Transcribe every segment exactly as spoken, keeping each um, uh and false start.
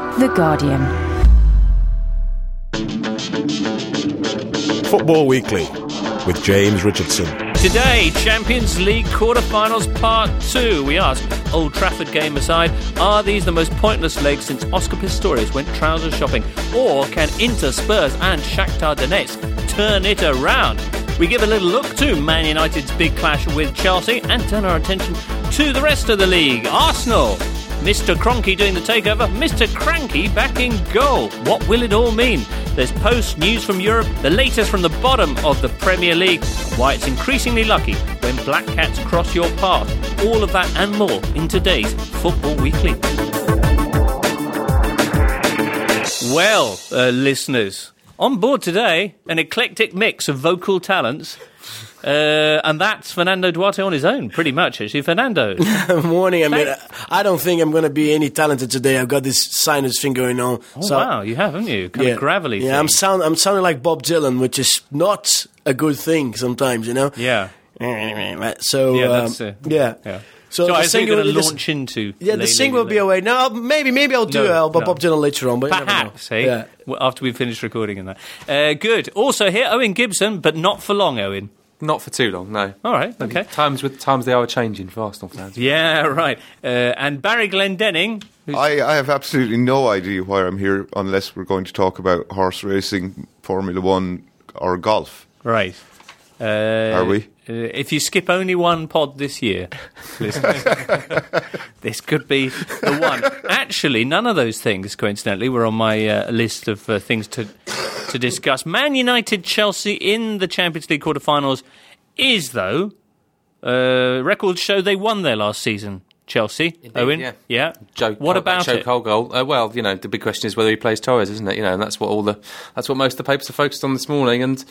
The Guardian. Football Weekly with James Richardson. Today, Champions League quarter-finals part two. We ask, Old Trafford game aside, are these the most pointless legs since Oscar Pistorius went trouser shopping? Or can Inter, Spurs and Shakhtar Donetsk turn it around? We give a little look to Man United's big clash with Chelsea and turn our attention to the rest of the league. Arsenal, Mister Kroenke doing the takeover, Mister Cranky back in goal. What will it all mean? There's post-news from Europe, the latest from the bottom of the Premier League, why it's increasingly lucky when black cats cross your path. All of that and more in today's Football Weekly. Well, uh, listeners, on board today, an eclectic mix of vocal talents. Uh, and that's Fernando Duarte on his own, pretty much, actually. Fernando. Morning. I mean, I don't think I'm going to be any talented today. I've got this sinus thing going on. Oh, so, wow, you have, haven't you? Kind yeah, of gravelly Yeah, thing. I'm, sound, I'm sounding like Bob Dylan, which is not a good thing sometimes, you know? Yeah. So, yeah, um, that's, uh, yeah. yeah. So, so the I think you're going to this, launch into... Yeah, the single will be away. No, maybe maybe I'll do no, uh, Bob no. Dylan later on. But perhaps, hey? Yeah. After we've finished recording and that. Uh, good. Also here, Owen Gibson, but not for long, Owen. Not for too long, no. All right, okay. Times with times they are changing for Arsenal fans. Yeah, right. Uh, and Barry Glendenning. I, I have absolutely no idea why I'm here unless we're going to talk about horse racing, Formula One, or golf. Right. Uh, Are we? Uh, if you skip only one pod this year, listeners, this could be the one. Actually, none of those things, coincidentally, were on my uh, list of uh, things to to discuss. Man United Chelsea in the Champions League quarterfinals is, though, uh, records show they won their last season. Chelsea, Indeed, Owen, yeah. yeah. Joe, what about Joe it? Cole goal? Uh, well, you know, the big question is whether he plays Torres, isn't it? You know, and that's what all the that's what most of the papers are focused on this morning. And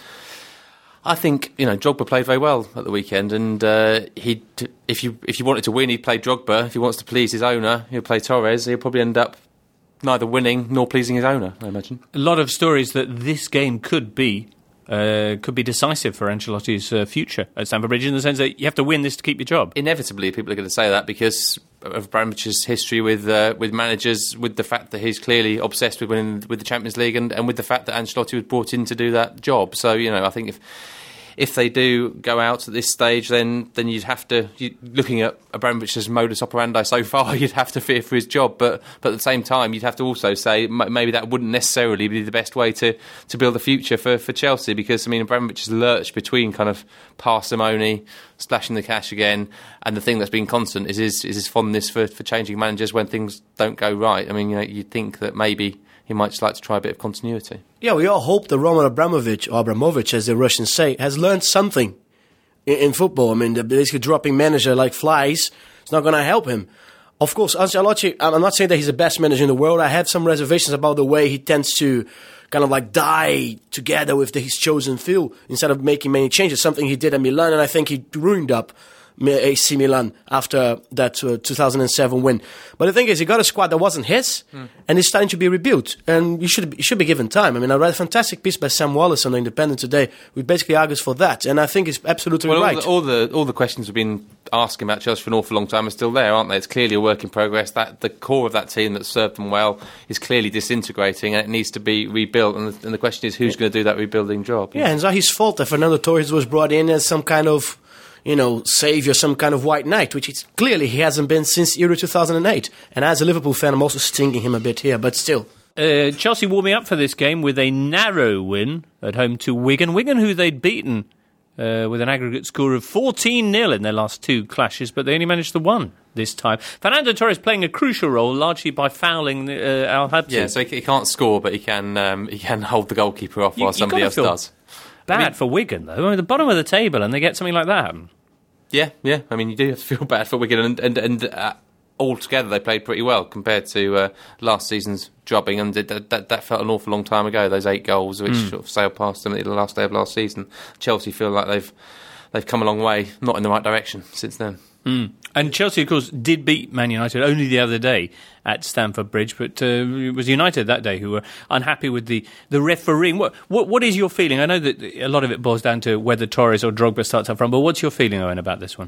I think, you know, Drogba played very well at the weekend, and uh, he, if you if you wanted to win, he'd play Drogba. If he wants to please his owner, he'll play Torres. He'll probably end up neither winning nor pleasing his owner, I imagine. A lot of stories that this game could be uh, could be decisive for Ancelotti's uh, future at Stamford Bridge, in the sense that you have to win this to keep your job. Inevitably, people are going to say that because of Abramovich's history with uh, with managers, with the fact that he's clearly obsessed with winning with the Champions League, and, and with the fact that Ancelotti was brought in to do that job. So, you know, I think if if they do go out at this stage, then then you'd have to, you, looking at Abramovich's modus operandi so far, you'd have to fear for his job. But but at the same time, you'd have to also say m- maybe that wouldn't necessarily be the best way to, to build a future for, for Chelsea, because, I mean, Abramovich has lurched between kind of parsimony, splashing the cash again, and the thing that's been constant is his, is his fondness for, for changing managers when things don't go right. I mean, you know, you'd think that maybe he might just like to try a bit of continuity. Yeah, we all hope that Roman Abramovich, or Abramovich as the Russians say, has learned something in, in football. I mean, basically dropping manager like flies, it's not going to help him. Of course, Ancelotti, I'm not saying that he's the best manager in the world. I have some reservations about the way he tends to kind of like die together with the, his chosen field instead of making many changes, something he did at Milan, and I think he ruined up A C Milan after that uh, two thousand seven win. But the thing is, he got a squad that wasn't his, mm. and it's starting to be rebuilt. And you should you should be given time. I mean, I read a fantastic piece by Sam Wallace on The Independent today, which basically argues for that. And I think it's absolutely well, right. All the, all the all the questions we've been asking about Chelsea for an awful long time are still there, aren't they? It's clearly a work in progress. That the core of that team that served them well is clearly disintegrating, and it needs to be rebuilt. And the, and the question is, who's yeah. going to do that rebuilding job? Yeah, and it's not his fault that Fernando Torres was brought in as some kind of, you know, savior, some kind of white knight, which it's clearly he hasn't been since Euro two thousand eight. And as a Liverpool fan, I'm also stinging him a bit here, but still. Uh, Chelsea warming up for this game with a narrow win at home to Wigan. Wigan, who they'd beaten uh, with an aggregate score of fourteen nil in their last two clashes, but they only managed the one this time. Fernando Torres playing a crucial role, largely by fouling uh, Al Habsi. Yeah, so he, he can't score, but he can um, he can hold the goalkeeper off you, while somebody else does. Bad I mean, for Wigan, though. I mean, the bottom of the table, and they get something like that. Yeah, yeah. I mean, you do have to feel bad for Wigan, and and, and uh, altogether they played pretty well compared to uh, last season's drubbing, and that, that that felt an awful long time ago. Those eight goals, which mm. sort of sailed past them at the last day of last season. Chelsea feel like they've they've come a long way, not in the right direction since then. Mm. And Chelsea, of course, did beat Man United only the other day at Stamford Bridge, but uh, it was United that day who were unhappy with the, the refereeing. What, what what is your feeling? I know that a lot of it boils down to whether Torres or Drogba starts up front, but what's your feeling, Owen, about this one?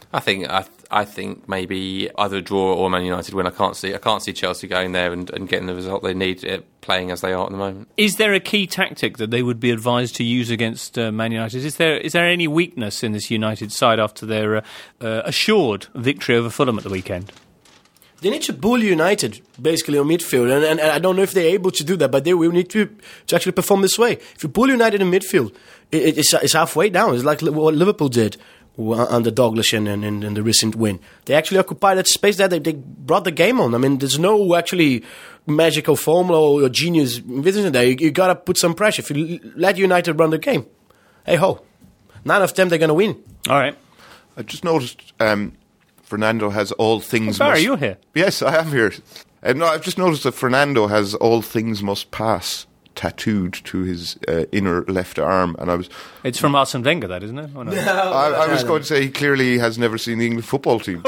I think I, I think maybe either a draw or Man United win. I can't see I can't see Chelsea going there and, and getting the result they need, uh, playing as they are at the moment. Is there a key tactic that they would be advised to use against uh, Man United? Is there is there any weakness in this United side after their uh, uh, assured victory over Fulham at the weekend? They need to bully United, basically, on midfield. And, and, and I don't know if they're able to do that, but they will need to, to actually perform this way. If you bully United in midfield, it, it's, it's halfway down. It's like what Liverpool did under Douglas in, in, in the recent win. They actually occupied that space there. They, they brought the game on. I mean, there's no actually magical formula or genius vision there. You, you got to put some pressure. If you let United run the game, hey ho, nine of them they're going to win. All right. I just noticed... Um, Fernando has all things... Oh, Barry, must... you're here. Yes, I am here. Uh, no, I've just noticed that Fernando has all things must pass tattooed to his uh, inner left arm, and I was... It's from Arsene Wenger, that, isn't it? Or no? I, I was going to say he clearly has never seen the English football team.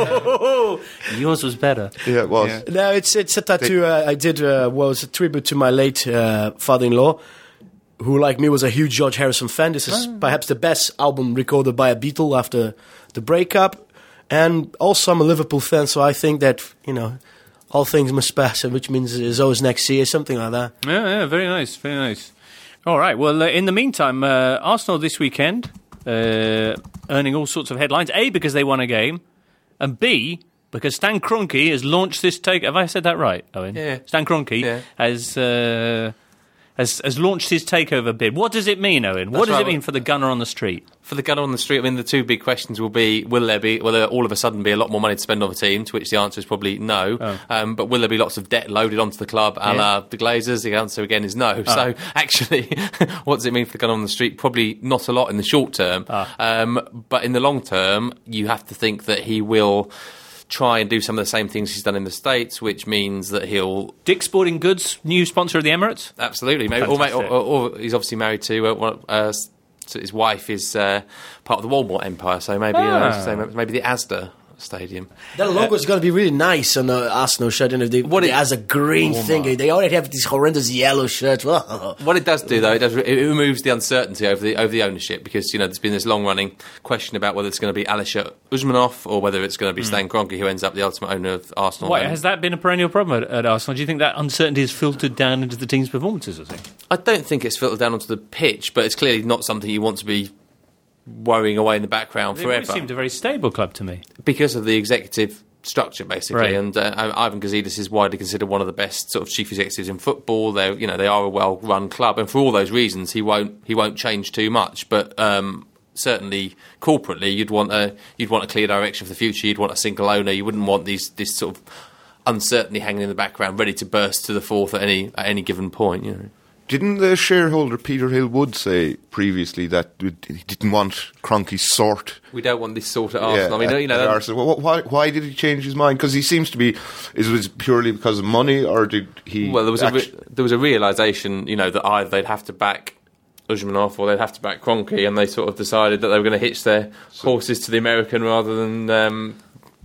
Yours was better. Yeah, it was. Yeah. No, it's it's a tattoo uh, I did, uh, was a tribute to my late uh, father-in-law, who, like me, was a huge George Harrison fan. This is oh. perhaps the best album recorded by a Beatle after the breakup. And also I'm a Liverpool fan, so I think that, you know, all things must pass, which means it's always next year, something like that. Yeah, yeah, very nice, very nice. All right, well, uh, in the meantime, uh, Arsenal this weekend, uh, earning all sorts of headlines. A, because they won a game, and B, because Stan Kroenke has launched this take... Have I said that right, Owen? Yeah. Stan Kroenke yeah. has... Uh, Has, has launched his takeover bid. What does it mean, Owen? What That's does right. it mean for the gunner on the street? For the gunner on the street, I mean, the two big questions will be: Will there be? Will there all of a sudden be a lot more money to spend on the team? To which the answer is probably no. Oh. Um, but will there be lots of debt loaded onto the club, a Yeah. la the Glazers? The answer again is no. Oh. So actually, what does it mean for the gunner on the street? Probably not a lot in the short term. Ah. Um, but in the long term, you have to think that he will try and do some of the same things he's done in the States, which means that he'll... Dick's Sporting Goods, new sponsor of the Emirates? Absolutely. Maybe, or, or, or, or he's obviously married to... Uh, one, uh, so his wife is uh, part of the Walmart empire, so maybe Ah. uh, so maybe the Asda Stadium. That logo is going to be really nice on the Arsenal shirt. And if they, What it it- has a green Oh, thing. my. They already have these horrendous yellow shirts. What it does do, though, it does it removes the uncertainty over the over the ownership, because you know there's been this long running question about whether it's going to be Alisher Usmanov or whether it's going to be Stan Kroenke who ends up the ultimate owner of Arsenal. Wait, And has that been a perennial problem at, at Arsenal? Do you think that uncertainty has filtered down into the team's performances, I think? I don't think it's filtered down onto the pitch, but it's clearly not something you want to be worrying away in the background It forever. seemed a very stable club to me. Because of the executive structure, basically, Right. and uh, Ivan Gazidis is widely considered one of the best sort of chief executives in football. They, you know, they are a well-run club, and for all those reasons, he won't he won't change too much. But um, certainly, corporately, you'd want a you'd want a clear direction for the future. You'd want a single owner. You wouldn't want these this sort of uncertainty hanging in the background, ready to burst to the fourth at any at any given point. You know. Didn't the shareholder Peter Hill Wood say previously that he didn't want Kroenke's sort? We don't want this sort of Arsenal. I mean, at- you know, at that- Arsenal. Wh- Why, why did he change his mind? Because he seems to be. Is it purely because of money, or did he? Well, there was a actu- re- there was a realization, you know, that either they'd have to back Usmanov or they'd have to back Kroenke, and they sort of decided that they were going to hitch their horses to the American rather than um,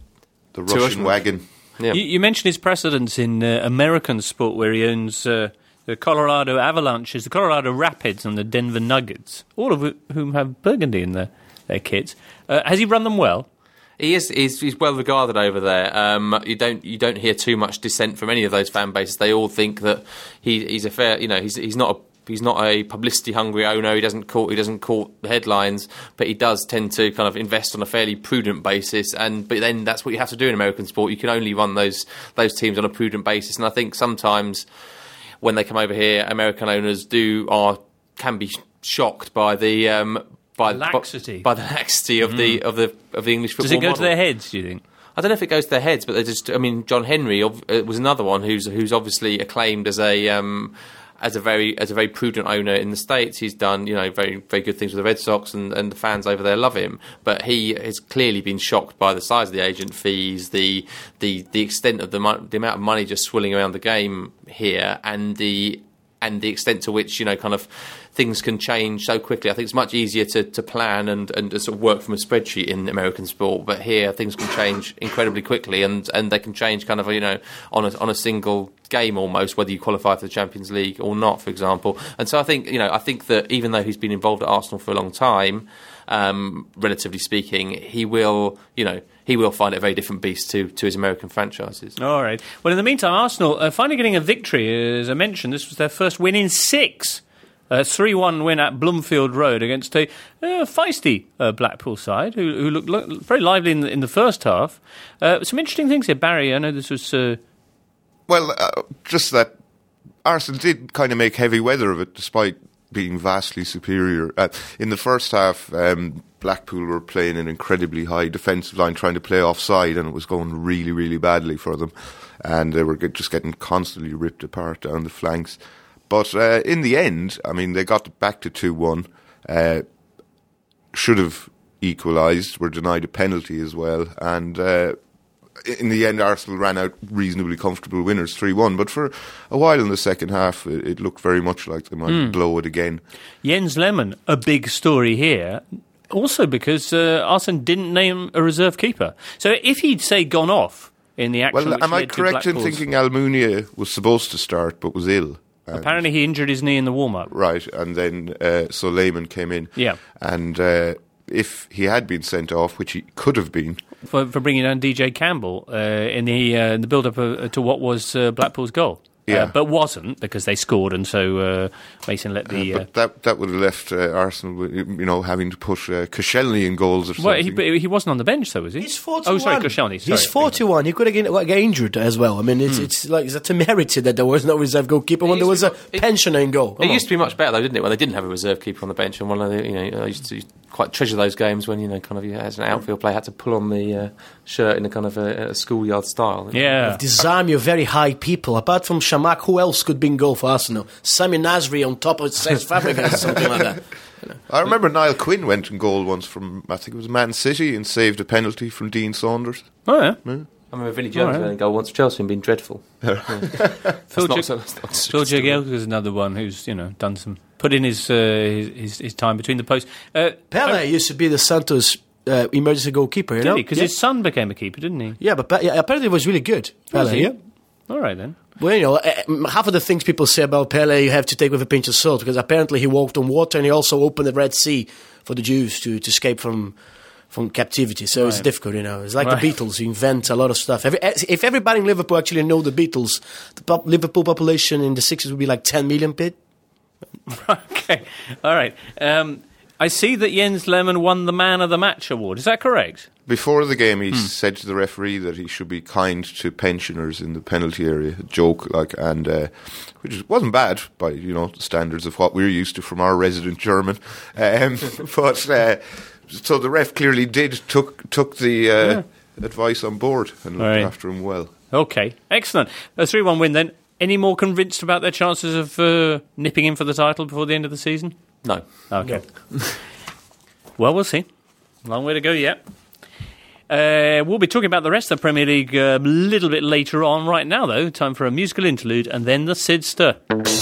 the to Russian Usmanov. wagon. Yeah. You, you mentioned his precedence in uh, American sport, where he owns uh, the Colorado Avalanches, the Colorado Rapids, and the Denver Nuggets, all of wh- whom have burgundy in their, their kits. Uh, has he run them well? He is he's, he's well regarded over there. Um, you don't you don't hear too much dissent from any of those fan bases. They all think that he, he's a fair, you know, he's he's not a he's not a publicity hungry owner. He doesn't court he doesn't court the headlines, but he does tend to kind of invest on a fairly prudent basis. And but then that's what you have to do in American sport. You can only run those those teams on a prudent basis. And I think sometimes when they come over here, American owners do are can be shocked by the. Um, By, Laxity. by, by the laxity of the of the of the English football. Does it go model. to their heads, do you think? I don't know if it goes to their heads, but they just. I mean, John Henry ov- uh, was another one who's who's obviously acclaimed as a um, as a very as a very prudent owner in the States. He's done you know very very good things with the Red Sox, and, and the fans over there love him. But he has clearly been shocked by the size of the agent fees, the the the extent of the mo- the amount of money just swirling around the game here, and the and the extent to which you know kind of things can change so quickly. I think it's much easier to, to plan and, and to sort of work from a spreadsheet in American sport, but here things can change incredibly quickly, and, and they can change kind of you know on a on a single game almost, whether you qualify for the Champions League or not, for example. And so I think you know I think that even though he's been involved at Arsenal for a long time, um, relatively speaking, he will, you know, he will find it a very different beast to, to his American franchises. All right. Well, in the meantime, Arsenal uh, finally getting a victory. As I mentioned, this was their first win in six. A three one win at Bloomfield Road against a uh, feisty uh, Blackpool side who, who looked, looked very lively in the, in the first half. Uh, some interesting things here, Barry. I know this was... Uh... Well, uh, just that Arsenal did kind of make heavy weather of it, despite being vastly superior. Uh, in the first half, um, Blackpool were playing an incredibly high defensive line, trying to play offside, and it was going really, really badly for them. And they were get, just getting constantly ripped apart down the flanks. But uh, in the end, I mean, they got back to two one. Uh, should have equalised, were denied a penalty as well. And uh, in the end, Arsenal ran out reasonably comfortable winners, three one. But for a while in the second half, it, it looked very much like they might mm. blow it again. Jens Lehmann, a big story here. Also because uh, Arsene didn't name a reserve keeper. So if he'd, say, gone off in the action... Well, am I correct in thinking Almunia was supposed to start but was ill? Apparently he injured his knee in the warm-up. Right, and then uh, so Lehmann came in. Yeah. And uh, if he had been sent off, which he could have been... For, for bringing down D J Campbell uh, in the uh, in the build-up uh, to what was uh, Blackpool's goal. Yeah. Uh, but wasn't, because they scored, and so uh, Mason let the... Uh, but that that would have left uh, Arsenal, you know, having to push uh, Koscielny in goals or something. Well, he, he wasn't on the bench, though, was he? He's forty-one. Oh, sorry, Koscielny. Sorry. He's forty-one. He could have get, get injured as well. I mean, it's mm. it's like it's a temerity that there was no reserve goalkeeper when there was a it, pensioner in goal. Come it on. used to be much better, though, didn't it, when they didn't have a reserve keeper on the bench? And one of the, you know, I used to quite treasure those games when, you know, kind of, you, as an outfield player, had to pull on the uh, shirt in a kind of a, a schoolyard style. Yeah. Disarm your very high people. Apart from Shamak, who else could be in goal for Arsenal? Sami Nasri on top of Cesc Fabregas or something like that. You know. I remember Niall Quinn went in goal once from, I think it was Man City, and saved a penalty from Dean Saunders. Oh, yeah. yeah. I remember Vinnie Jones went in goal once for Chelsea and been dreadful. Phil Jagielka is another one who's, you know, done some... put in his, uh, his, his his time between the posts. Uh, Pele I, used to be the Santos uh, emergency goalkeeper, you did know? Because yeah. his son became a keeper, didn't he? Yeah, but yeah, apparently he was really good. Was Pele, he? yeah. All right, then. Well, you know, uh, half of the things people say about Pele you have to take with a pinch of salt, because apparently he walked on water and he also opened the Red Sea for the Jews to, to escape from from captivity. So right. It's difficult, you know. It's like right. the Beatles. You invent a lot of stuff. Every, if everybody in Liverpool actually know the Beatles, the pop, Liverpool population in the sixties would be like ten million, Pete. Okay, all right. Um, I see that Jens Lehmann won the Man of the Match award. Is that correct? Before the game, he hmm. said to the referee that he should be kind to pensioners in the penalty area. A joke, like, and uh, which wasn't bad by, you know, standards of what we're used to from our resident German. Um, but uh, so the ref clearly did took took the uh, yeah. advice on board and looked right. after him well. Okay, excellent. A three one win then. Any more convinced about their chances of uh, nipping in for the title before the end of the season? No. Okay. No. Well, we'll see. Long way to go yet. Uh, we'll be talking about the rest of the Premier League a uh, little bit later on. Right now, though, time for a musical interlude and then the Sidster.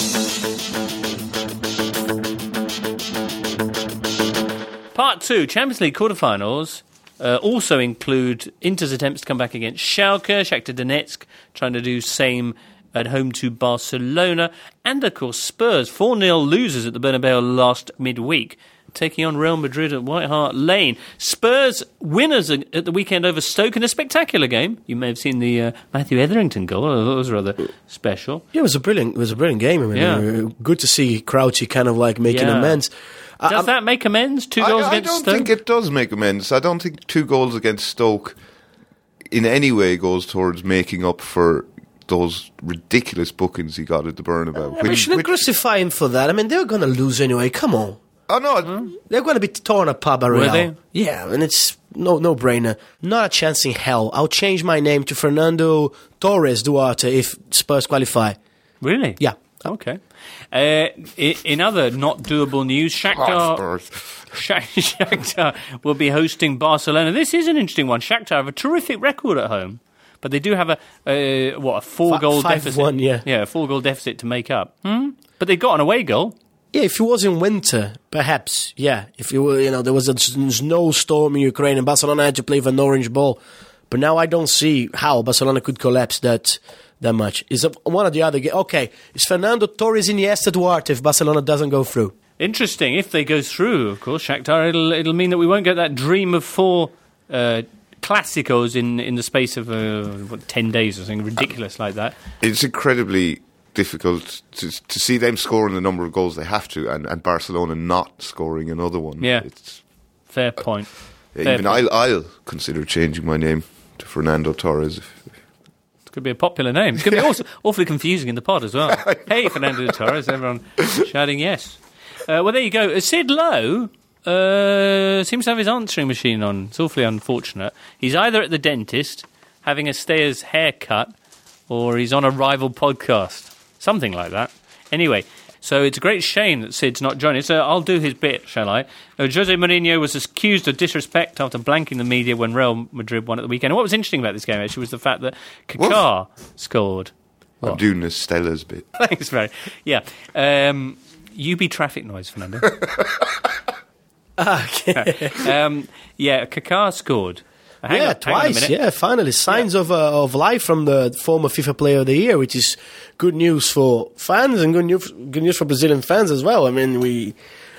Part two, Champions League quarterfinals. Uh, also include Inter's attempts to come back against Schalke, Shakhtar Donetsk, trying to do same at home to Barcelona, and of course Spurs, four nil losers at the Bernabeu last midweek, taking on Real Madrid at White Hart Lane. Spurs winners at the weekend over Stoke in a spectacular game. You may have seen the uh, Matthew Etherington goal. Oh, that was rather special. Yeah, it was a brilliant, it was a brilliant game. I mean, yeah. uh, good to see Crouchy kind of like making yeah. amends. Does that make amends? Two goals I, against Stoke? I don't think it does make amends. I don't think two goals against Stoke in any way goes towards making up for those ridiculous bookings he got at the Bernabeu. Uh, we shouldn't crucify him for that. I mean, they're going to lose anyway. Come on. Oh, no. Hmm? They're going to be torn apart by Real. Were they? Yeah, and it's no no brainer. Not a chance in hell. I'll change my name to Fernando Torres Duarte if Spurs qualify. Really? Yeah. Okay. Uh, in other not doable news, Shakhtar, Shakhtar will be hosting Barcelona. This is an interesting one. Shakhtar have a terrific record at home, but they do have a, a what a four-goal deficit. One, yeah, yeah, a four-goal deficit to make up. Hmm? But they've got an away goal. Yeah, if it was in winter, perhaps. Yeah, if it were, you know, there was a snowstorm in Ukraine and Barcelona had to play with an orange ball. But now I don't see how Barcelona could collapse that that much. Is one or the other. Okay, is Fernando Torres Iniesta Duarte if Barcelona doesn't go through? Interesting. If they go through, of course, Shakhtar, it'll it'll mean that we won't get that dream of four uh, Clásicos in, in the space of uh, what, ten days or something ridiculous like that. It's incredibly difficult to to see them scoring the number of goals they have to, and, and Barcelona not scoring another one. Yeah, it's, fair point. uh, Fair even point. I'll I'll consider changing my name to Fernando Torres. If, It could be a popular name. It's going to be also awfully confusing in the pod as well. Hey, Fernando Torres, everyone shouting yes. Uh, well, there you go. Uh, Sid Lowe uh, seems to have his answering machine on. It's awfully unfortunate. He's either at the dentist, having a stayer's haircut, or he's on a rival podcast. Something like that. Anyway, so it's a great shame that Sid's not joining. So I'll do his bit, shall I? Uh, Jose Mourinho was accused of disrespect after blanking the media when Real Madrid won at the weekend. And what was interesting about this game, actually, was the fact that Kaká scored. I'm What? doing this Stella's bit. Thanks, very. Yeah. Um, you be traffic noise, Fernando. Okay. um, yeah, Kaká scored. Hang yeah, on, hang on a twice. minute. Yeah, finally. Signs of uh, of life from the former FIFA Player of the Year, which is good news for fans and good news, good news for Brazilian fans as well. I mean, we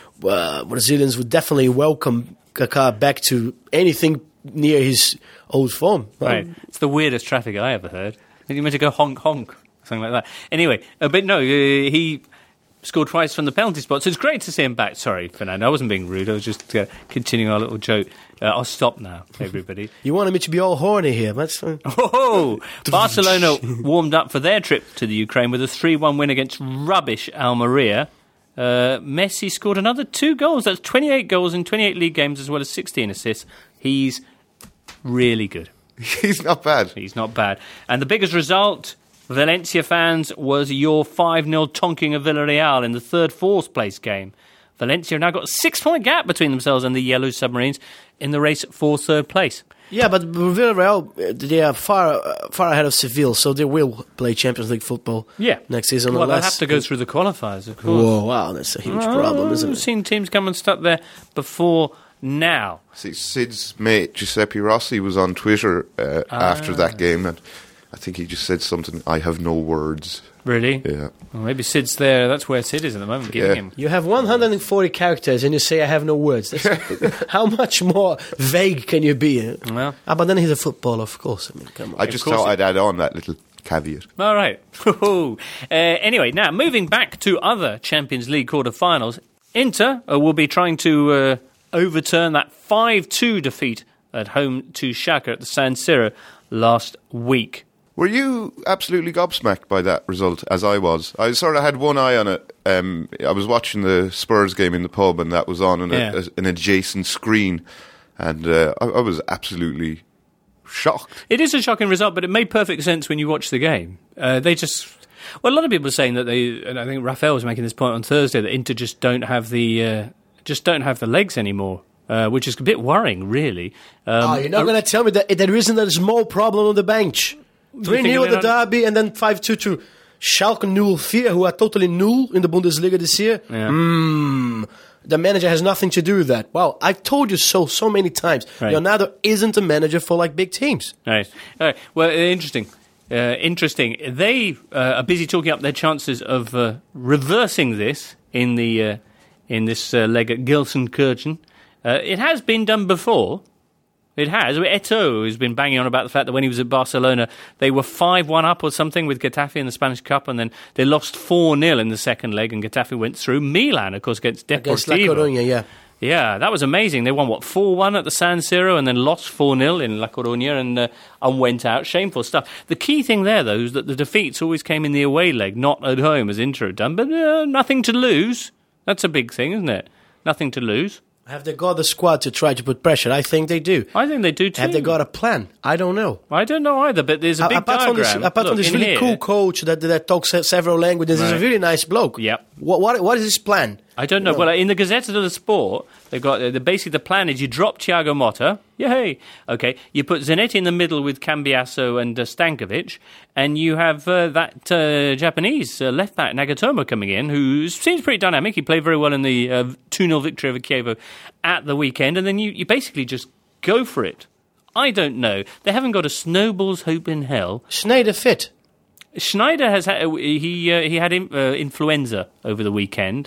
uh, Brazilians would definitely welcome Kaká back to anything near his old form. Right. It's the weirdest traffic I ever heard. You meant to go honk honk, something like that. Anyway, uh, but no, uh, he scored twice from the penalty spot, so it's great to see him back. Sorry, Fernando, I wasn't being rude. I was just uh, continuing our little joke. Uh, I'll stop now, everybody. You wanted me to be all horny here. That's uh, Oh, Barcelona warmed up for their trip to the Ukraine with a three one win against rubbish Almeria. Uh, Messi scored another two goals. That's twenty-eight goals in twenty-eight league games as well as sixteen assists. He's really good. He's not bad. He's not bad. And the biggest result, Valencia fans, was your five nil tonking of Villarreal in the third fourth place game. Valencia have now got a six-point gap between themselves and the Yellow Submarines in the race for third place. yeah, but Villarreal, uh, they are far uh, far ahead of Seville, so they will play Champions League football. Yeah. next season. Well, they'll unless- have to go through the qualifiers, of course. Whoa, wow, that's a huge problem, isn't I've it? seen teams come and stuck there before now. See, Sid's mate Giuseppe Rossi was on Twitter uh, after that game, and I think he just said something. I have no words. Really? Yeah. Well, maybe Sid's there. That's where Sid is at the moment, giving Yeah. him. You have one hundred forty characters and you say I have no words. That's, how much more vague can you be? eh? Well. Ah, but then he's a footballer, of course. I mean, come on. I just course thought it- I'd add on that little caveat. All right. uh, anyway, now moving back to other Champions League quarter-finals, Inter uh, will be trying to uh, overturn that five two defeat at home to Schalke at the San Siro last week. Were you absolutely gobsmacked by that result, as I was? I sort of had one eye on it. Um, I was watching the Spurs game in the pub, and that was on an, Yeah. a, an adjacent screen, and uh, I, I was absolutely shocked. It is a shocking result, but it made perfect sense when you watch the game. Uh, they just... Well, a lot of people are saying that they... And I think Rafael was making this point on Thursday, that Inter just don't have the... Uh, just don't have the legs anymore. Uh, which is a bit worrying, really. Um, oh, you're not going to tell me that there isn't a small problem on the bench. three nil at the derby and then five two to Schalke null four, who are totally null in the Bundesliga this year. Yeah. Mm, the manager has nothing to do with that. Wow, I've told you so so many times. Right. Leonardo isn't a manager for like big teams. Right. All right. Well, uh, interesting. Uh, interesting. They uh, are busy talking up their chances of uh, reversing this in the uh, in this uh, leg at Gelsenkirchen. Uh, it has been done before. It has. Eto'o has been banging on about the fact that when he was at Barcelona, they were five one up or something with Getafe in the Spanish Cup, and then they lost four nil in the second leg, and Getafe went through. Milan, of course, against Against La Deportivo. Coruña, yeah. Yeah, that was amazing. They won, what, four one at the San Siro and then lost four nil in La Coruña and, uh, and went out. Shameful stuff. The key thing there, though, is that the defeats always came in the away leg, not at home, as Inter had done. But uh, nothing to lose. That's a big thing, isn't it? Nothing to lose. Have they got the squad to try to put pressure? I think they do. I think they do, too. Have they got a plan? I don't know. I don't know either, but there's a big apart from diagram. this, apart Look, from this in really here, cool coach that that talks se- several languages, he's Right. a really nice bloke. Yep. What what what is his plan? I don't know. Well, in the Gazzetta dello Sport, they've got uh, the basically the plan is you drop Thiago Motta, yay, okay. You put Zanetti in the middle with Cambiasso and uh, Stankovic, and you have uh, that uh, Japanese uh, left back Nagatomo coming in, who seems pretty dynamic. He played very well in the uh, two nil victory over Chievo at the weekend, and then you, you basically just go for it. I don't know. They haven't got a snowball's hope in hell. Schneider fit. Schneider has had he uh, he had in, uh, influenza over the weekend.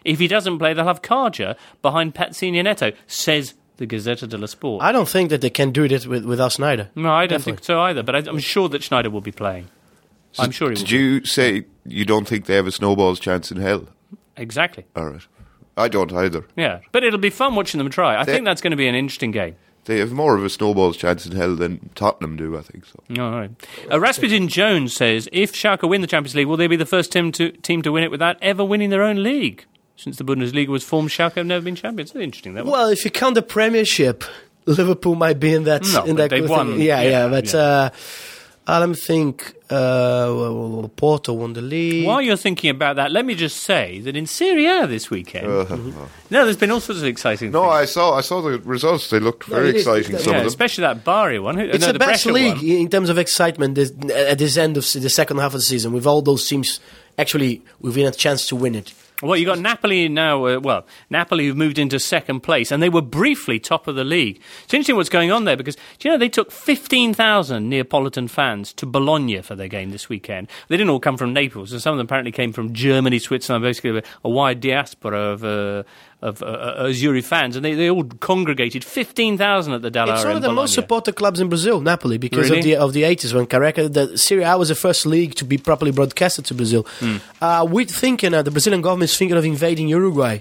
If he doesn't play, they'll have Carja behind Pazzini and Neto, says the Gazzetta dello Sport. I don't think that they can do it with, without Sneijder. No, I don't Definitely. think so either, but I, I'm sure that Sneijder will be playing. So I'm sure he will. Did you say you don't think they have a snowball's chance in hell? Exactly. All right. I don't either. Yeah, but it'll be fun watching them try. I They- think that's going to be an interesting game. They have more of a snowball's chance in hell than Tottenham do, I think so. All right. Uh, Rasputin Jones says, if Schalke win the Champions League, will they be the first team to, team to win it without ever winning their own league? Since the Bundesliga was formed, Schalke have never been champions. That's interesting, that one. Well, if you count the Premiership, Liverpool might be in that. No, in but that they've thing. won. Yeah, Yeah, yeah, but yeah. Uh, I don't think uh, well, Porto won the league. While you're thinking about that, let me just say that in Serie A this weekend, Uh, no, there's been all sorts of exciting No, things. I saw I saw the results. They looked No, very it is- exciting, it's- some yeah, of them. especially that Bari one. Who- It's no, the, best Brescia league one. in terms of excitement this, at this end of the second half of the season, with all those teams actually within a chance to win it. Well, you got Napoli now. Uh, well, Napoli who've moved into second place, and they were briefly top of the league. It's interesting what's going on there because do you know they took fifteen thousand Neapolitan fans to Bologna for their game this weekend. They didn't all come from Naples, and some of them apparently came from Germany, Switzerland, basically a, a wide diaspora of uh, of uh, Azzurri fans, and they, they all congregated fifteen thousand at the Dallara. It's one in of the most Bologna. supported clubs in Brazil, Napoli, because Really? of the of the eighties when Careca, the Serie A was the first league to be properly broadcasted to Brazil. Hmm. Uh, we're thinking, uh, the Brazilian government is thinking of invading Uruguay.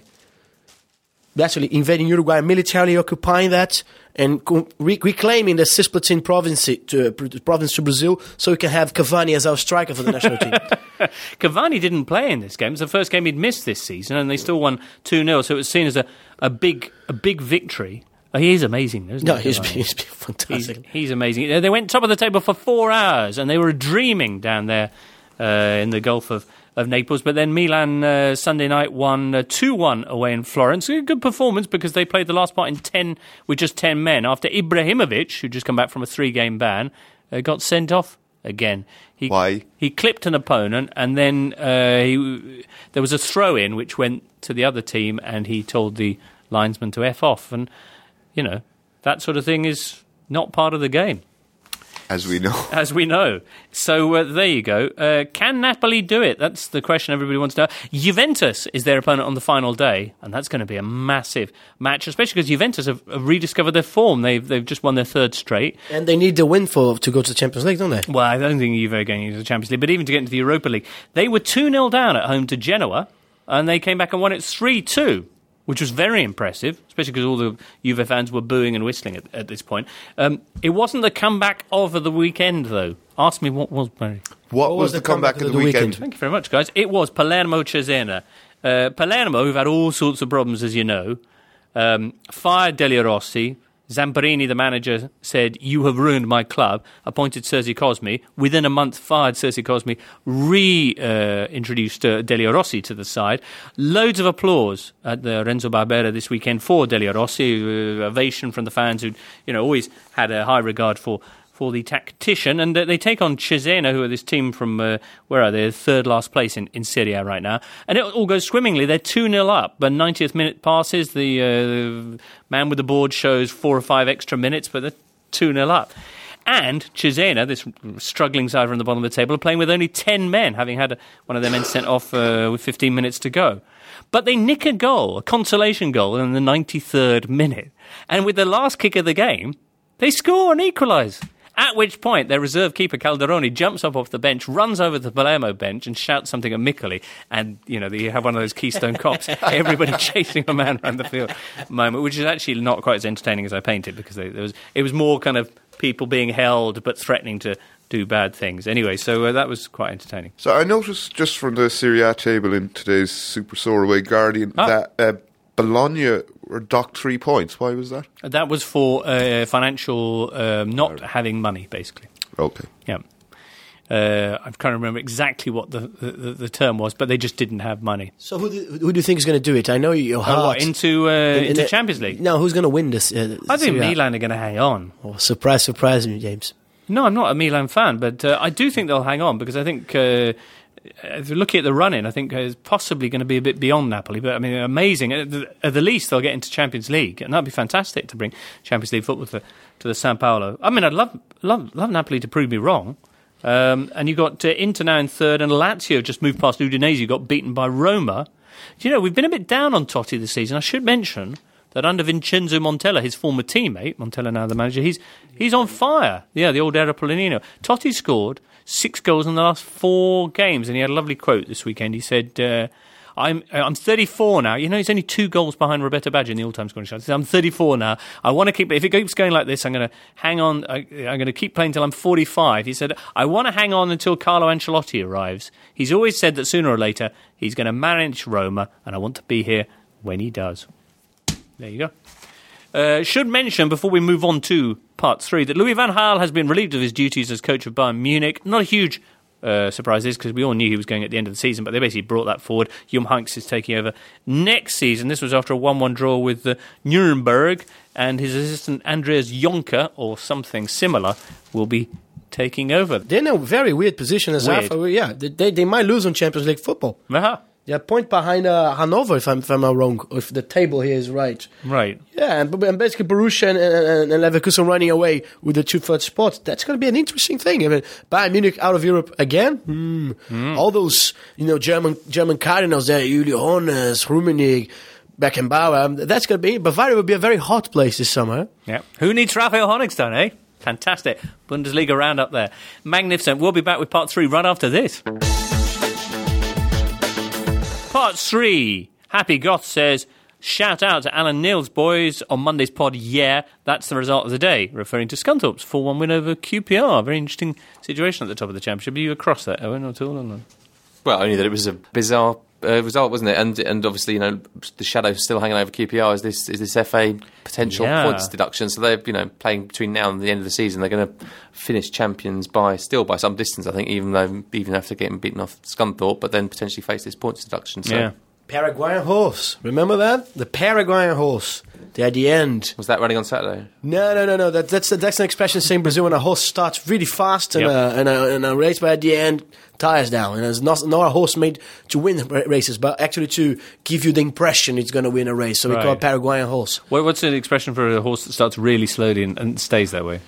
Actually, invading Uruguay, militarily occupying that, and co- re- reclaiming the Cisplatin province to, uh, pr- province to Brazil, so we can have Cavani as our striker for the national team. Cavani didn't play in this game. It was the first game he'd missed this season, and they still won two nil, so it was seen as a, a big a big victory. Oh, he is amazing, isn't No, he? he's Cavani? been, he's been He's, fantastic. he's amazing. Uh, They went top of the table for four hours, and they were dreaming down there uh, in the Gulf of, of Naples. But then Milan uh, Sunday night won uh, two one away in Florence. A good performance because they played the last part in ten with just ten men after Ibrahimovic, who'd just come back from a three-game ban, uh, got sent off again. He, Why? He clipped an opponent, and then uh, he, there was a throw-in which went to the other team, and he told the linesman to F off. And, you know, that sort of thing is not part of the game, As we know. as we know. So uh, there you go. Uh, can Napoli do it? That's the question everybody wants to know. Juventus is their opponent on the final day, and that's going to be a massive match, especially because Juventus have, have rediscovered their form. They've they've just won their third straight. And they need the win for to go to the Champions League, don't they? Well, I don't think Juve are going into the Champions League, but even to get into the Europa League. They were two nil down at home to Genoa, and they came back and won it three two. Which was very impressive, especially because all the Juve fans were booing and whistling at, at this point. Um, it wasn't the comeback of the weekend, though. Ask me what was, Barry. What, was the comeback of the, weekend? Thank you very much, guys. It was Palermo Cesena. Uh, Palermo, who've had all sorts of problems, as you know, um, fired Delio Rossi. Zamparini, the manager, said, "You have ruined my club," appointed Sergio Cosmi. Within a month, fired Sergio Cosmi, re-introduced uh, uh, Delio Rossi to the side. Loads of applause at the Renzo Barbera this weekend for Delio Rossi, uh, ovation from the fans who, you know, always had a high regard for for the tactician, and uh, they take on Cesena, who are this team from, uh, where are they, third last place in, in Serie A right now, and it all goes swimmingly. They're two nil up, but ninetieth minute passes, the uh, man with the board shows four or five extra minutes, but they're two nil up. And Cesena, this struggling side from the bottom of the table, are playing with only ten men, having had one of their men sent off uh, with fifteen minutes to go. But they nick a goal, a consolation goal, in the ninety-third minute, and with the last kick of the game, they score and equalise. At which point, their reserve keeper, Calderoni, jumps up off the bench, runs over the Palermo bench and shouts something at Miccoli. And, you know, you have one of those Keystone Cops, everybody chasing a man around the field moment, which is actually not quite as entertaining as I painted, because they, there was it was more kind of people being held but threatening to do bad things. Anyway, so uh, that was quite entertaining. So I noticed just from the Serie A table in today's Super Soaraway Guardian Ah. that uh, Bologna were docked three points. Why was that? That was for uh, financial, um, not having money, basically. Okay. Yeah. Uh, I'm trying to remember exactly what the, the, the term was, but they just didn't have money. So who do, who do you think is going to do it? I know your Oh, heart. what, into uh, In- in into the- Champions League? No, who's going to win this? Uh, I think Serie A? Milan are going to hang on. Oh, surprise, surprise me, James. No, I'm not a Milan fan, but uh, I do think they'll hang on because I think, uh, if you're looking at the run-in, I think uh, it's possibly going to be a bit beyond Napoli. But, I mean, amazing. At the, at the least, they'll get into Champions League, and that'd be fantastic to bring Champions League football to, to the San Paolo. I mean, I'd love, love, love Napoli to prove me wrong. Um, and you've got uh, Inter now in third, and Lazio just moved past Udinese, got beaten by Roma. Do you know, we've been a bit down on Totti this season. I should mention that under Vincenzo Montella, his former teammate, Montella now the manager, he's he's on fire. Yeah, the old Era Polonino. Totti scored six goals in the last four games, and he had a lovely quote this weekend. He said, uh, I'm I'm thirty-four now. You know, he's only two goals behind Roberto Baggio in the all-time scoring chart. He said, I'm thirty-four now. I want to keep... If it keeps going like this, I'm going to hang on. I, I'm going to keep playing till I'm forty-five. He said, I want to hang on until Carlo Ancelotti arrives. He's always said that sooner or later he's going to manage Roma, and I want to be here when he does. There you go. Uh, should mention, before we move on to part three, that Louis van Gaal has been relieved of his duties as coach of Bayern Munich. Not a huge uh, surprise, this, because we all knew he was going at the end of the season, but they basically brought that forward. Jum Hanks is taking over next season. This was after a one one draw with uh, Nuremberg, and his assistant Andreas Jonker, or something similar, will be taking over. They're in a very weird position as Weird. well. Yeah, they, they might lose on Champions League football. Uh-huh. They're a point behind uh, Hanover, if I'm, if I'm not wrong, if the table here is right. Right. Yeah, and, and basically Borussia and, and, and Leverkusen running away with the two third spots. That's going to be an interesting thing. I mean, Bayern Munich out of Europe again. Hmm. Mm. All those, you know, German German cardinals there, Julio Hornes, Rummenigge, Beckenbauer. That's going to be. Bavaria will be a very hot place this summer. Yeah. Who needs Raphael Honigstein, eh? Fantastic. Bundesliga round up there. Magnificent. We'll be back with part three right after this. Part three. Happy Goth says, shout out to Alan Neil's boys on Monday's pod. Yeah, that's the result of the day, referring to Scunthorpe's four one win over Q P R. Very interesting situation at the top of the championship. Are you across that, Owen, at all? Or not? Well, only that it was a bizarre uh, result, wasn't it? And and obviously, you know, the shadow still hanging over Q P R is this is this F A potential Yeah. points deduction. So they're, you know, playing between now and the end of the season. They're going to finish champions by still by some distance, I think, even though even after getting beaten off Scunthorpe, but then potentially face this points deduction. So Yeah. Paraguayan horse. Remember that? The Paraguayan horse. They're at the end. was that running on Saturday? No, no, no, no. That, that's that's an expression seen in Brazil when a horse starts really fast in, Yep. a, in, a, in a race, but at the end tires down. And it's not, not a horse made to win ra- races, but actually to give you the impression it's going to win a race. So we Right. call it Paraguayan horse. What, what's an expression for a horse that starts really slowly and, and stays that way?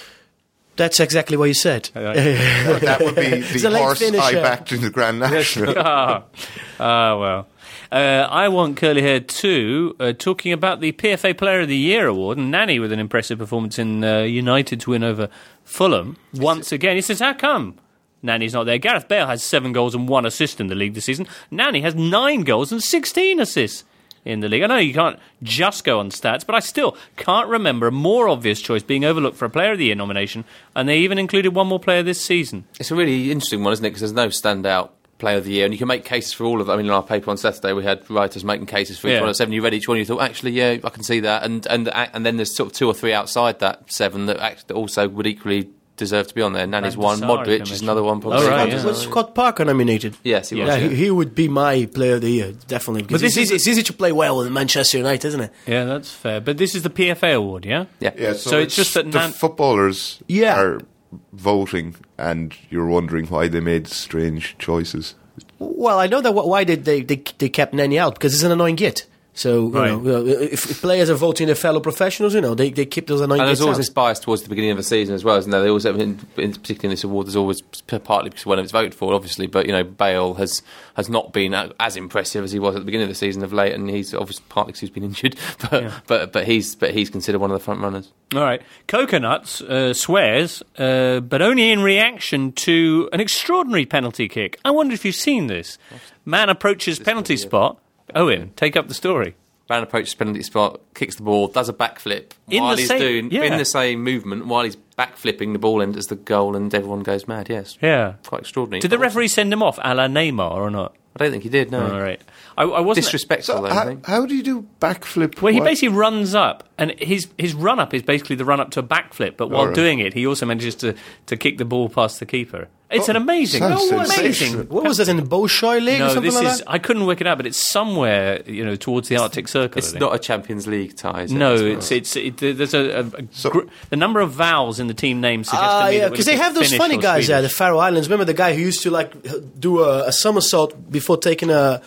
That's exactly what you said. That would be It's a the late horse I finisher. backed in the Grand National. ah, ah, well. Uh, I want Curly Hair too, uh, talking about the P F A Player of the Year award, and Nani with an impressive performance in uh, United's win over Fulham once again. He says, how come Nani's not there? Gareth Bale has seven goals and one assist in the league this season. Nani has nine goals and sixteen assists in the league. I know you can't just go on stats, but I still can't remember a more obvious choice being overlooked for a Player of the Year nomination, and they even included one more player this season. It's a really interesting one, isn't it? Because there's no standout player of the year, and you can make cases for all of them. I mean, in our paper on Saturday, we had writers making cases for each Yeah. one of seven. You read each one, you thought, actually, yeah, I can see that. And and and then there's sort of two or three outside that seven that, act- that also would equally deserve to be on there. Nani's Van one, der Sar, Modric I is another one. Oh, Probably. right, yeah. Was Scott Parker nominated? Yes, he was. Yeah, Yeah, he, he would be my player of the year, definitely. Because But this it's, is- easy, it's easy to play well with Manchester United, isn't it? Yeah, that's fair. But this is the P F A award, yeah? yeah. Yeah, so, So it's just that the Nan- footballers Yeah. are voting, and you're wondering why they made strange choices. Well, I know that wh- why they, they, they, they kept Nani out, because he's an annoying git. So, you Right. know, if, if players are voting their fellow professionals, you know, they, they keep those annoying And there's gits always out. this bias towards the beginning of the season as well, isn't there? They always, in, in, particularly in this award, there's always p- partly because when it's voted for, obviously, but you know, Bale has has not been a- as impressive as he was at the beginning of the season of late, and he's obviously partly because he's been injured, but Yeah. but but he's but he's considered one of the front runners. All right. Coconuts uh, swears, uh, but only in reaction to an extraordinary penalty kick. I wonder if you've seen this. Man approaches penalty spot. Owen, take up the story. Man approaches penalty spot, kicks the ball, does a backflip In while the he's same- doing yeah. in the same movement while he's backflipping the ball enters the goal and everyone goes mad. Yes, Yeah. quite extraordinary. Did the referee send him off, a la Neymar, or not? I don't think he did. No, All right. I, I wasn't. disrespectful. So though, I how, think. how do you do backflip? Well, he What? basically runs up, and his his run up is basically the run up to a backflip. But while All right. doing it, he also manages to, to kick the ball past the keeper. It's an amazing, sounds no, sensational. amazing. What was that, in the Bolshoi League or No, something this like is. that? I couldn't work it out, but it's somewhere, you know, towards the Arctic Circle. I It's think. not a Champions League tie. Is it? No, It's it's not. it's it, there's a, a, a So- gr- the number of vowels in the team name suggests Ah, to me yeah, that because whether they have it's those Finnish funny or guys there, the Swedish. Faroe Islands. Remember the guy who used to like do a, a somersault before taking a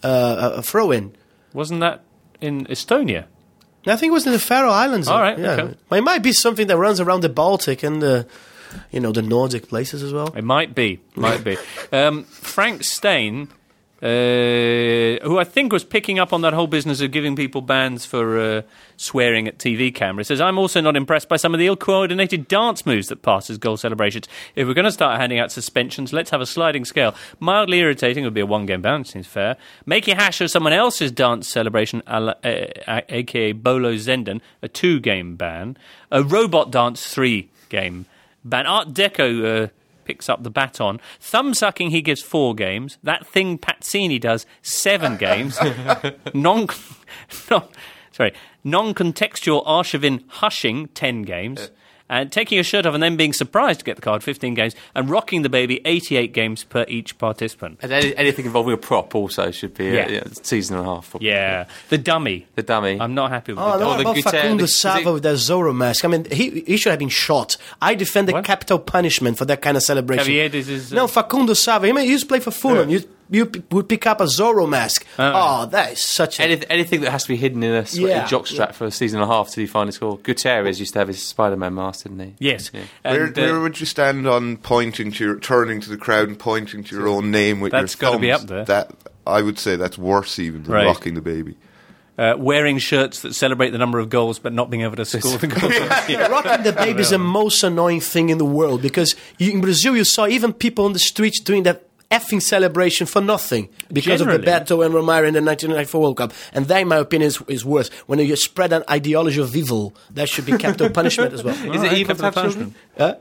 a, a throw in? Wasn't that in Estonia? I think it was in the Faroe Islands. All right, yeah. okay. But it might be something that runs around the Baltic and the, you know, the Nordic places as well. It might be, might be. Um, Frank Stain Uh, who I think was picking up on that whole business of giving people bans for uh, swearing at T V cameras, says, I'm also not impressed by some of the ill-coordinated dance moves that pass as goal celebrations. If we're going to start handing out suspensions, let's have a sliding scale. Mildly irritating would be a one-game ban, seems fair. Make a hash of someone else's dance celebration, a, la, uh, a k a. Bolo Zenden, a two-game ban. A robot dance, three-game ban. Art Deco... Uh, picks up the baton. Thumb-sucking, he gives four games. That thing Pazzini does, seven games. non, non, sorry, non-contextual Arshavin hushing, ten games. And taking your shirt off and then being surprised to get the card, fifteen games. And rocking the baby, eighty-eight games per each participant. And any, anything involving a prop also should be yeah. a, a season and a half. Probably. Yeah. The dummy. The dummy. I'm not happy with Oh, the no, dummy. about Guterres- Facundo the- Sava with that Zorro mask. I mean, he he should have been shot. I defended What? capital punishment for that kind of celebration. Javier, this is, uh, No, Facundo Sava. I mean, he used to play for Fulham. Yeah. You you p- would pick up a Zorro mask. Uh, oh, that is such a... Anyth- anything that has to be hidden in a sweaty Yeah. jockstrap for a season and a half till you finally score. Gutierrez used to have his Spider-Man mask, didn't he? Yes. Yeah. Where, And, uh, where would you stand on pointing to your, turning to the crowd and pointing to your own name with That's your gotta thumbs? be up there. That I would say that's worse even than Right. rocking the baby. uh, wearing shirts that celebrate the number of goals but not being able to score the goals. Yeah, rocking the baby is the most annoying thing in the world because you, in Brazil you saw even people on the streets doing that effing celebration for nothing because Generally. of Bebeto and Romário in the nineteen ninety-four World Cup. And that, in my opinion, is, is worse. When you spread an ideology of evil, that should be capital punishment as well. Is Alright, it evil to capital have children? Huh?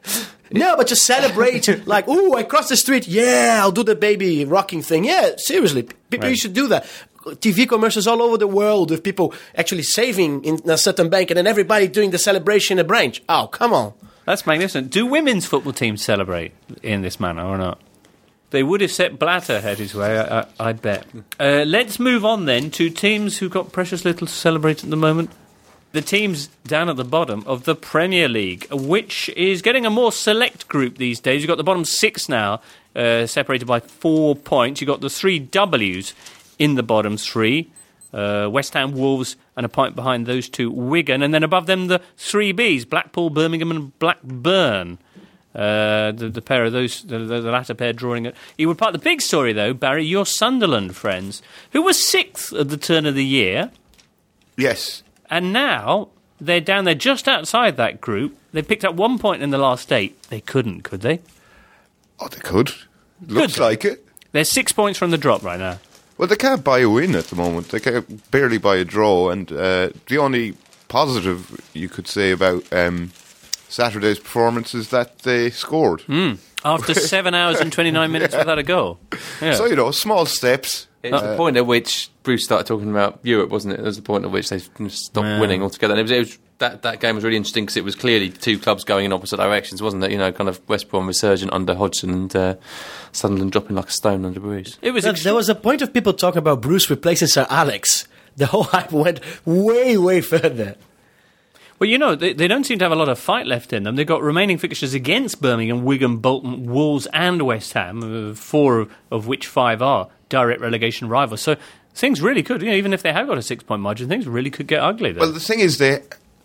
No, but just celebrate like, ooh, I crossed the street. Yeah, I'll do the baby rocking thing. Yeah, seriously, people Right. you should do that. T V commercials all over the world with people actually saving in a certain bank and then everybody doing the celebration in a branch. Oh, come on. That's magnificent. Do women's football teams celebrate in this manner or not? They would if Sepp Blatter had his way, I, I, I bet. Uh, let's move on then to teams who've got precious little to celebrate at the moment. The teams down at the bottom of the Premier League, which is getting a more select group these days. You've got the bottom six now, uh, separated by four points. You've got the three W's in the bottom three. Uh, West Ham, Wolves, and a point behind those two, Wigan. And then above them, the three Bs, Blackpool, Birmingham and Blackburn. Uh, the, the pair of those, the, the, the latter pair drawing it. You were part of the big story, though, Barry, your Sunderland friends, who were sixth at the turn of the year, Yes. and now they're down there just outside that group. They picked up one point in the last eight. They couldn't, could they? Oh, they could. Looks they? like it. They're six points from the drop right now. Well, they can't buy a win at the moment. They can barely buy a draw. And uh, the only positive you could say about um, Saturday's performance is that they scored. Mm. After seven hours and twenty-nine minutes without a goal. Yeah. So, you know, small steps. It's the point at which Bruce started talking about Europe, wasn't it? It was the point at which they stopped Yeah. winning altogether. And it was, it was that that game was really interesting because it was clearly two clubs going in opposite directions, wasn't it? You know, kind of West Brom resurgent under Hodgson and uh, Sunderland dropping like a stone under Bruce. It was There, ex- there was a point of people talking about Bruce replacing Sir Alex. The whole hype went way, way further. Well, you know, they, they don't seem to have a lot of fight left in them. They've got remaining fixtures against Birmingham, Wigan, Bolton, Wolves and West Ham, uh, four of, of which five are direct relegation rivals. So things really could, you know, even if they have got a six-point margin, things really could get ugly there. Well, the thing is, they,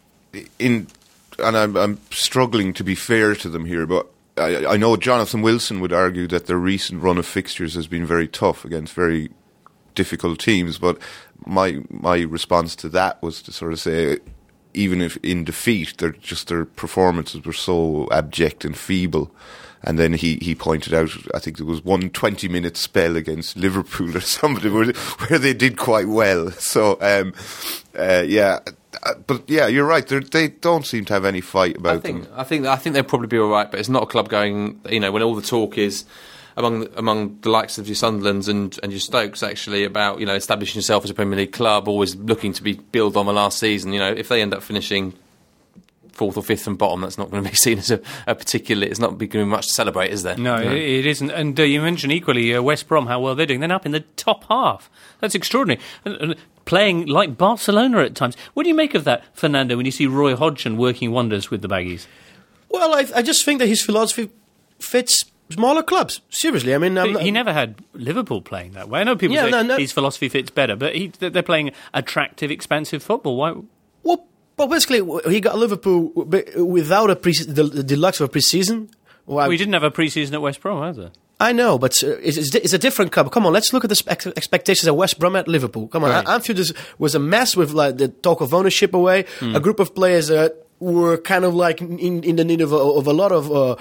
in, and I'm, I'm struggling to be fair to them here, but I, I know Jonathan Wilson would argue that their recent run of fixtures has been very tough against very difficult teams. But my my response to that was to sort of say, even if in defeat, they're just their performances were so abject and feeble. And then he, he pointed out, I think there was one twenty-minute spell against Liverpool or somebody where, where they did quite well. So, um, uh, yeah, but yeah, you're right. They're, they don't seem to have any fight about I think them. I think I think they'll probably be all right, but it's not a club going. You know, when all the talk is among among the likes of your Sunderlands and, and your Stokes actually about, you know, establishing yourself as a Premier League club, always looking to be build on the last season. You know, if they end up finishing fourth or fifth from bottom, that's not going to be seen as a, a particularly. It's not going to be much to celebrate, is there? No, You know? it, it isn't. And uh, you mentioned equally uh, West Brom, how well they're doing. They're up in the top half. That's extraordinary. And, and playing like Barcelona at times. What do you make of that, Fernando, when you see Roy Hodgson working wonders with the Baggies? Well, I, I just think that his philosophy fits smaller clubs. Seriously, I mean... I'm not, He never had Liverpool playing that way. I know people Yeah, say no, no. his philosophy fits better, but he, they're playing attractive, expansive football. Why? Well, well, basically, he got Liverpool wi- without a pre- the, the deluxe of a pre-season. Well, We didn't have a pre-season at West Brom, either. I I know, but uh, it's, it's a different cup. Come on, let's look at the spe- expectations at West Brom at Liverpool. Come on, Right. Anfield is, was a mess with like the talk of ownership away. Mm. A group of players that were kind of like in, in the need of a, of a lot of, uh,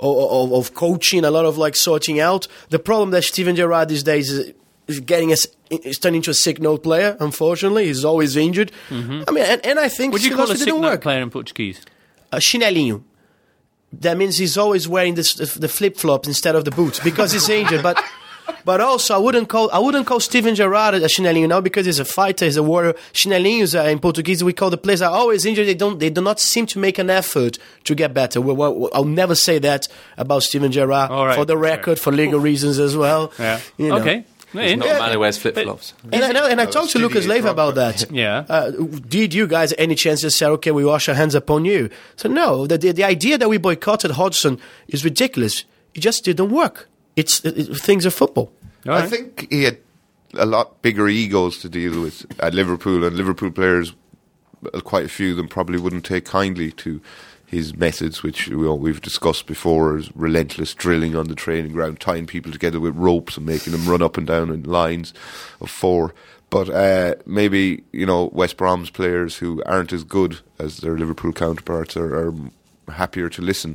of of coaching, a lot of like sorting out. The problem that Steven Gerrard these days is, is getting us is turning into a sick note player. Unfortunately, he's always injured. Mm-hmm. I mean, and, and I think would you call a didn't sick note work. player in Portuguese? A chinelinho. That means he's always wearing this, the flip flops instead of the boots because he's injured. But but also I wouldn't call I wouldn't call Steven Gerrard a chinelinho now because he's a fighter, he's a warrior. Chinelinhos uh, in Portuguese we call the players are always injured. They don't they do not seem to make an effort to get better. Well, well, I'll never say that about Steven Gerrard right. for the record, for legal reasons as well. Yeah. You know. Okay. He's not a man who wears flip-flops. And I, know, and I talked to Lucas Leiva about that. Yeah. Uh, did you guys any chance just say, okay, we wash our hands upon you? So no, the, the, the idea that we boycotted Hodgson is ridiculous. It just didn't work. It's it, it, things are football. All right. I think he had a lot bigger egos to deal with at Liverpool, and Liverpool players, quite a few of them probably wouldn't take kindly to his methods, which you know, we've discussed before, is relentless drilling on the training ground, tying people together with ropes and making them run up and down in lines of four. But uh, maybe, you know, West Brom's players who aren't as good as their Liverpool counterparts are, are happier to listen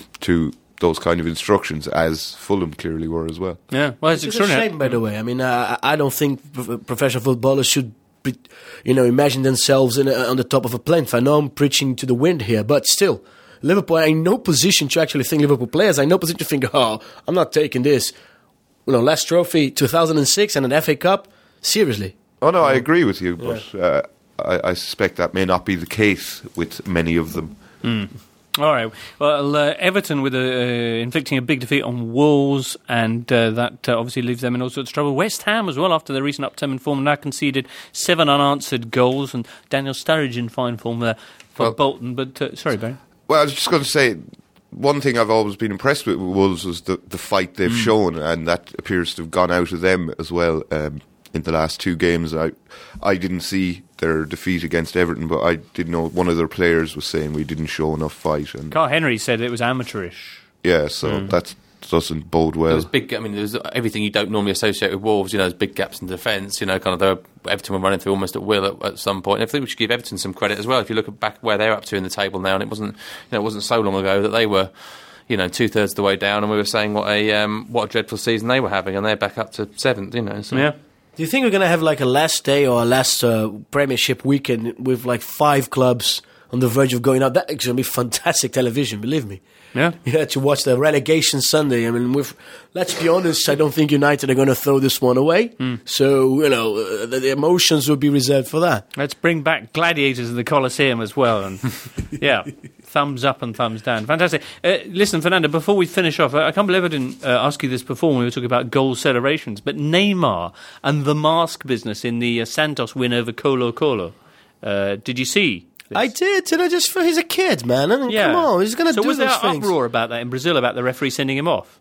to those kind of instructions, as Fulham clearly were as well. Yeah, well, it's, It's a extraordinary. shame, by the way. I mean, uh, I don't think pro- professional footballers should, be, you know, imagine themselves in a, on the top of a plane. I know I'm preaching to the wind here, but still, Liverpool are in no position to actually think Liverpool players. are in no position to think, oh, I'm not taking this. You know, last trophy, two thousand six, and an F A Cup. Seriously. Oh no, I agree with you, but uh, I, I suspect that may not be the case with many of them. Mm. All right. Well, uh, Everton with a, uh, inflicting a big defeat on Wolves, and uh, that uh, obviously leaves them in all sorts of trouble. West Ham as well, after their recent upturn in form, now conceded seven unanswered goals, and Daniel Sturridge in fine form there for Well, Bolton. But uh, sorry, Barry. Well, I was just going to say, one thing I've always been impressed with Wolves was the, the fight they've mm. shown, and that appears to have gone out of them as well um, in the last two games. I I didn't see their defeat against Everton, but I did know one of their players was saying we didn't show enough fight. And Carl Henry said it was amateurish. yeah, so mm. that doesn't bode well. There was big. I mean, there was everything you don't normally associate with Wolves. You know, there's big gaps in defence. You know, kind of the Everton were running through almost at will at, at some point. And I think we should give Everton some credit as well. If you look at back where they're up to in the table now, and it wasn't, you know, it wasn't so long ago that they were, you know, two thirds of the way down, and we were saying what a um, what a dreadful season they were having, and they're back up to seventh. You know, so. Yeah. Do you think we're going to have like a last day or a last uh, Premiership weekend with like five clubs on the verge of going out? That's going to be fantastic television, believe me. Yeah. Yeah, to watch the relegation Sunday. I mean, with, let's be honest, I don't think United are going to throw this one away. Mm. So, you know, uh, the, the emotions will be reserved for that. Let's bring back gladiators in the Colosseum as well. And yeah, thumbs up and thumbs down. Fantastic. Uh, listen, Fernando, before we finish off, I can't believe I didn't uh, ask you this before when we were talking about goal celebrations, but Neymar and the mask business in the uh, Santos win over Colo Colo. Uh, did you see? This? I did, and I just he's a kid, man. I mean, yeah. Come on, he's going to so do was those there things. uproar about that in Brazil about the referee sending him off?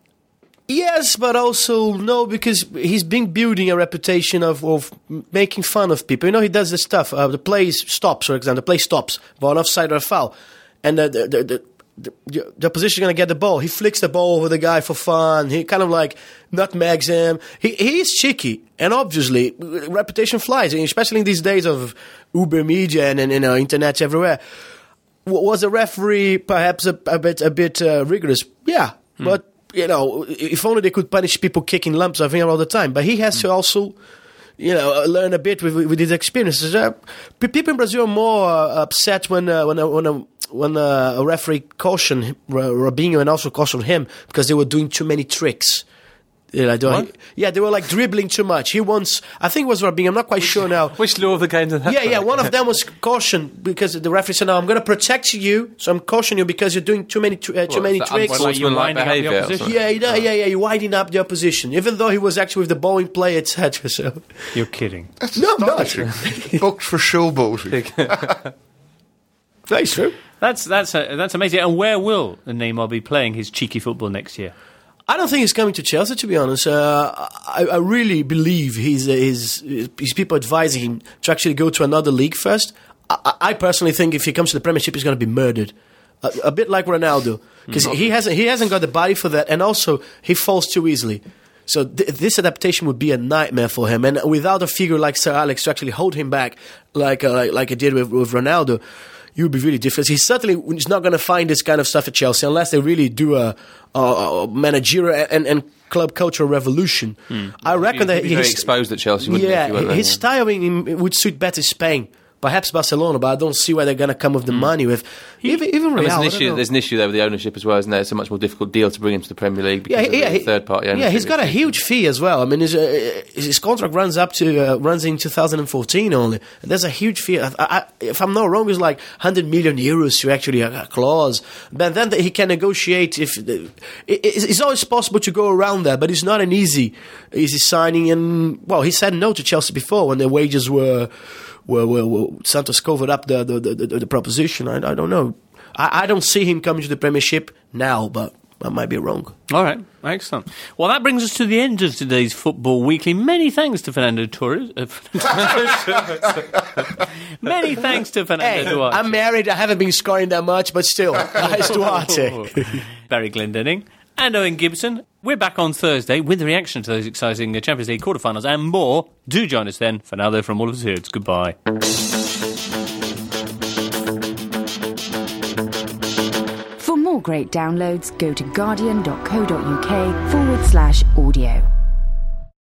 Yes, but also no, because he's been building a reputation of, of making fun of people. You know, he does this stuff. Uh, the play stops, for example. The play stops for an offside or a foul, and the the the, the, the, the opposition is going to get the ball. He flicks the ball over the guy for fun. He kind of like nutmegs him. He he is cheeky, and obviously reputation flies, especially in these days of Uber media and, and you know, internet everywhere. Was the referee perhaps a, a bit a bit uh, rigorous? Yeah, hmm. but. You know, if only they could punish people kicking lumps of him all the time. But he has mm. to also, you know, learn a bit with, with his experiences. Uh, people in Brazil are more uh, upset when uh, when a, when a, when a, a referee cautioned Robinho and also cautioned him because they were doing too many tricks. Yeah, they were, yeah, they were like dribbling too much. He once, I think it was Robinho, I'm not quite sure now. Which law of the game did that? Yeah, yeah, one of them was cautioned because the referee said, no, I'm going to protect you, so I'm cautioning you because you're doing too many uh, too well, many tricks. Like you're winding up the opposition. Yeah, yeah, yeah, yeah, you're winding up the opposition, even though he was actually with the ball in play, et cetera. So. You're kidding. That's no, I'm not. Booked for showboating. Very true. That's, that's, uh, that's amazing. And where will Neymar be playing his cheeky football next year? I don't think he's coming to Chelsea, to be honest. Uh, I, I really believe he's, uh, his, his people advising him to actually go to another league first. I, I personally think if he comes to the Premiership, he's going to be murdered a, a bit like Ronaldo, because Mm. he hasn't he hasn't got the body for that, and also he falls too easily. So th- this adaptation would be a nightmare for him, and without a figure like Sir Alex to actually hold him back, like uh, like, like it did with, with Ronaldo, it would be really difficult. He certainly is not going to find this kind of stuff at Chelsea unless they really do a, a, a managerial and, and club cultural revolution. Mm. I reckon He'd that be very his, exposed at Chelsea, wouldn't yeah, he? if he went there, his yeah. style in, in, would suit better Spain. Perhaps Barcelona, but I don't see where they're going to come with the money with. Even, even I mean, Real, there's, an I issue, don't know. there's an issue there with the ownership as well, isn't there? It's a much more difficult deal to bring him to the Premier League because Yeah, of yeah, the he- third party ownership. Yeah, he's got a huge fee as well. I mean, his, uh, his contract runs up to uh, runs in two thousand fourteen only. And there's a huge fee. I, I, if I'm not wrong, it's like one hundred million euros to actually a, a clause. But then he can negotiate. If the, it, it's, it's always possible to go around that, but it's not an easy easy signing. And well, he said no to Chelsea before when the wages were. Were, were, were Santos covered up the the, the, the, the proposition. I, I don't know. I, I don't see him coming to the Premiership now, but I might be wrong. All right, excellent. Well, that brings us to the end of today's Football Weekly. Many thanks to Fernando Torres. Uh, Many thanks to Fernando Hey, Duarte. I'm married. I haven't been scoring that much, but still, nice Duarte. Barry Glendenning and Owen Gibson. We're back on Thursday with the reaction to those exciting uh, Champions League quarterfinals and more. Do join us then. For now, though, from all of us here, it's goodbye. For more great downloads, go to guardian.co.uk forward slash audio.